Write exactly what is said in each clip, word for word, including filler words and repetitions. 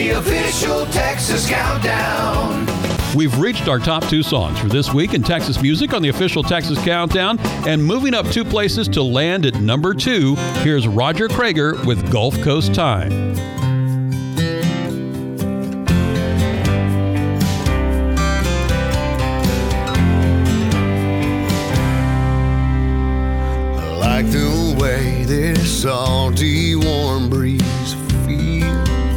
the official Texas Countdown. We've reached our top two songs for this week in Texas music on the official Texas Countdown, and moving up two places to land at number two, here's Roger Creager with Gulf Coast Time. I like the way this salty warm breeze feels.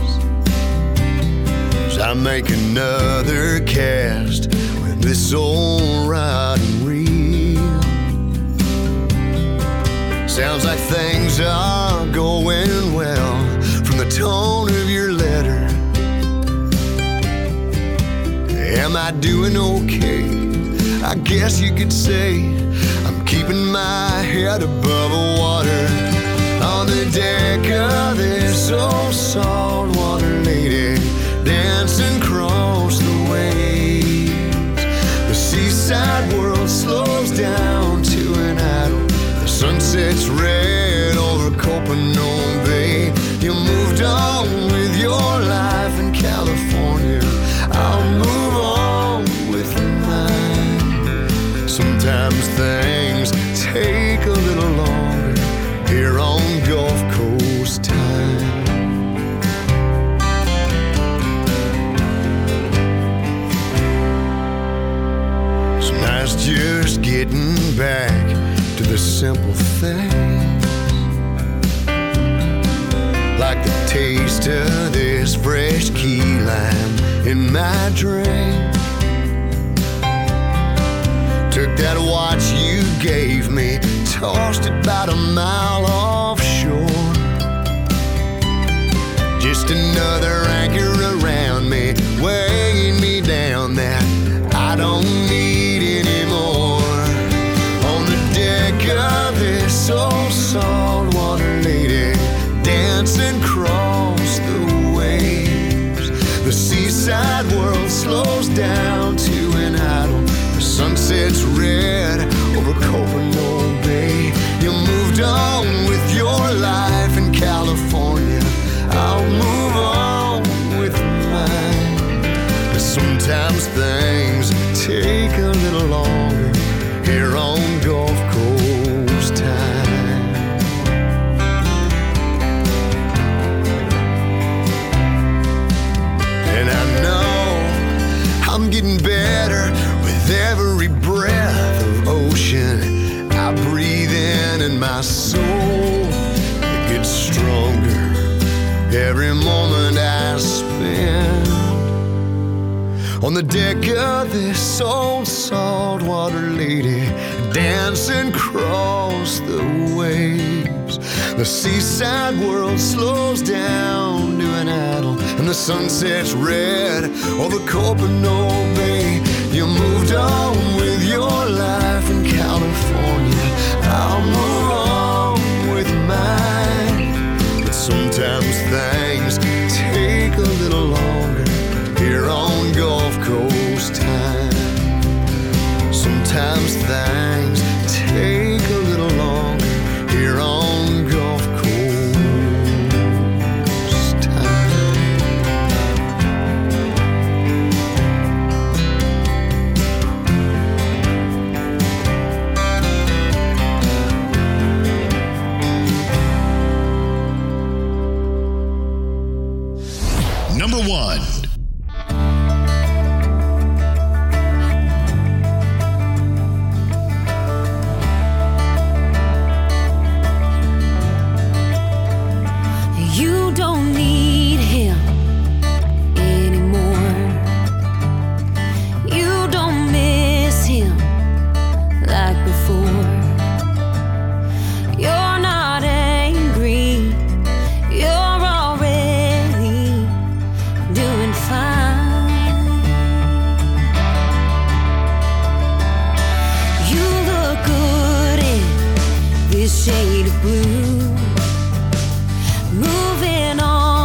I make another cast with this old rod and reel. Sounds like things are going well from the tone of your letter. Am I doing okay? I guess you could say I'm keeping my head above the water on the deck of this old saltwater lady, dancing across the waves. The seaside world slows down to an idle. The sunset's red over Copano Bay. You moved on with your life in California. I'll move on with mine. Sometimes things take a little longer here on Gulf Coast Time. Just getting back to the simple things, like the taste of this fresh key lime in my drink. Took that watch you gave me, tossed it about a mile offshore. Just another anchor around me, weighing me down that I don't need anymore. On the deck of this old saltwater lady, dancing across the waves. The seaside world slows down to an idle. The sunset's red over Copano Bay. You moved on with your life in California. I'll move on with mine. But sometimes things take a little longer here on Gulf Coast Time. And I know I'm getting better with every breath of ocean I breathe in, and my soul, it gets stronger every moment I spend on the deck of this old saltwater lady, dancing across the waves. The seaside world slows down to an idle, and the sunset's red over Copano Bay. You moved on with your life in California. I'll move on with mine. But sometimes things take a little longer here on Gulf Coast Time. Sometimes things take a little longer here on Gulf Coast Time. Number one. Shade of blue, moving on.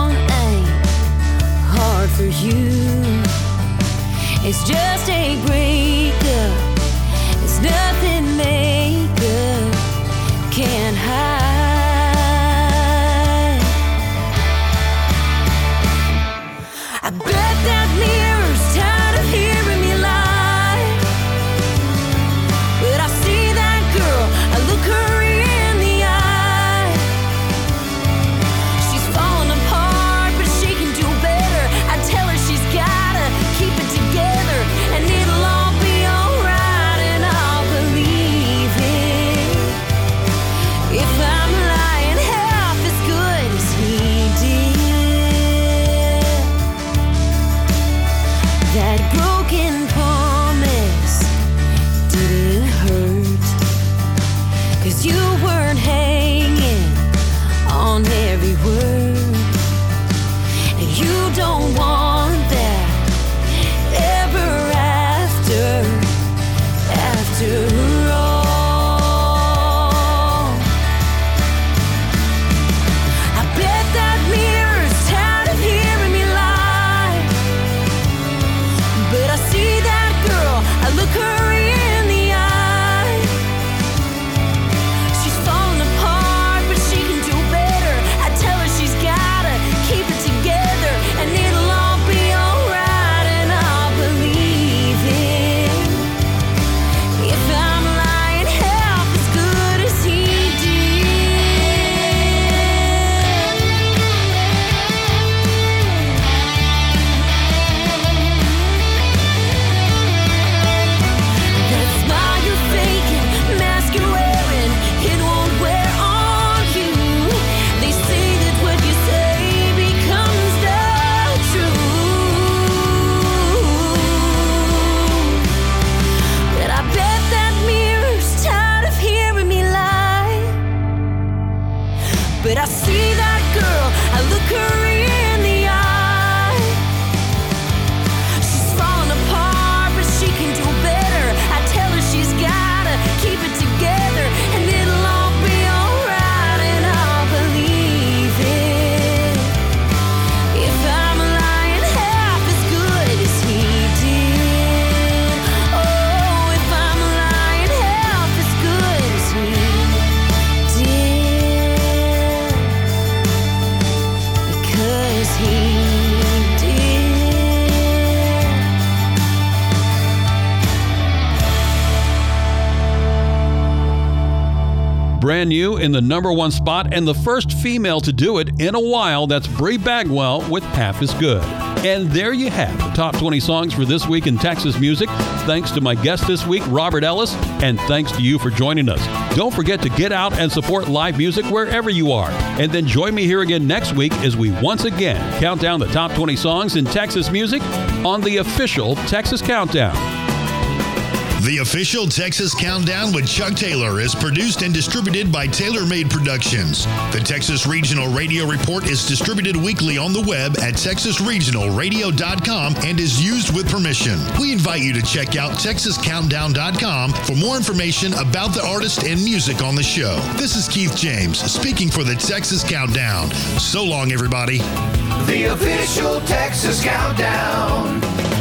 brand new in the number one spot and the first female to do it in a while. That's Brie Bagwell with Half Is Good. And there you have the top twenty songs for this week in Texas music. Thanks to my guest this week, Robert Ellis, and thanks to you for joining us. Don't forget to get out and support live music wherever you are. And then join me here again next week as we once again count down the top twenty songs in Texas music on the official Texas Countdown. The official Texas Countdown with Chuck Taylor is produced and distributed by Taylor Made Productions. The Texas Regional Radio Report is distributed weekly on the web at texas regional radio dot com and is used with permission. We invite you to check out texas countdown dot com for more information about the artist and music on the show. This is Keith James speaking for the Texas Countdown. So long, everybody. The official Texas Countdown.